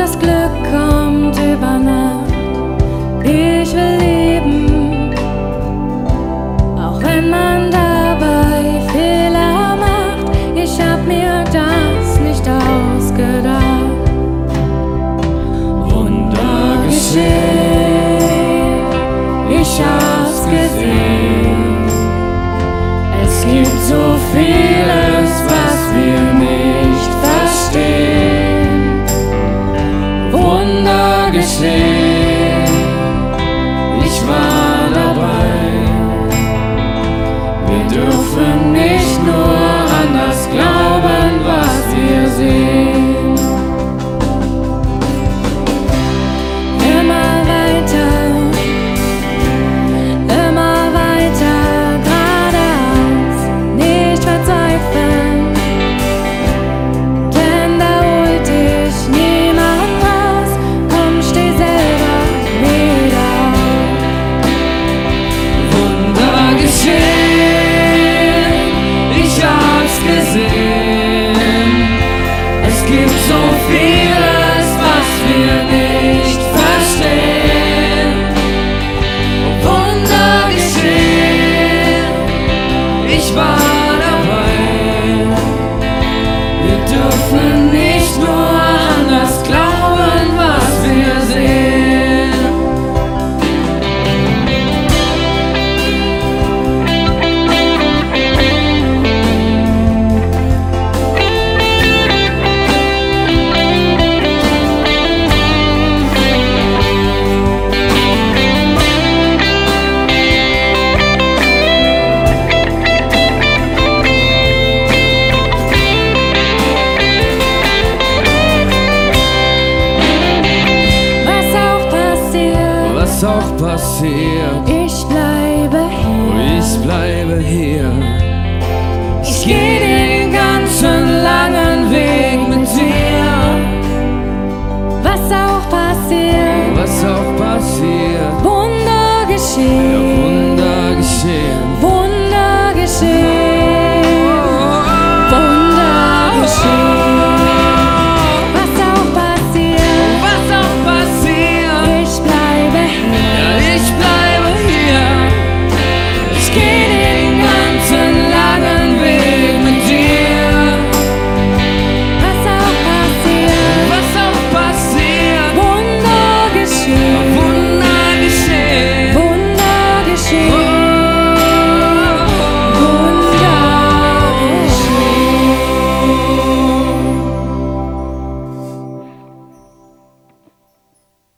das Glück kommt über Nacht. Ich will leben, auch wenn man dabei Fehler macht. Ich hab mir das nicht ausgedacht. Wunder geschehen, ich hab's gesehen. Es gibt so vieles, was wir nicht verstehen. Wunder geschehen, ich war dabei. Wir dürfen nicht nur an das glauben, was wir sehen. Immer weiter geradeaus, nicht verzweifeln, denn da holt dich niemand raus. Komm, steh selber wieder auf. Wunder geschehen, ich hab's gesehen. Es gibt so vieles, was wir nicht verstehen. Wunder geschehen, ich war dabei. Wir dürfen nicht nur an das glauben, was wir sehen. Was auch passiert, Ich bleibe hier. ich bleibe hier. Ich geh den ganzen langen Weg mit dir.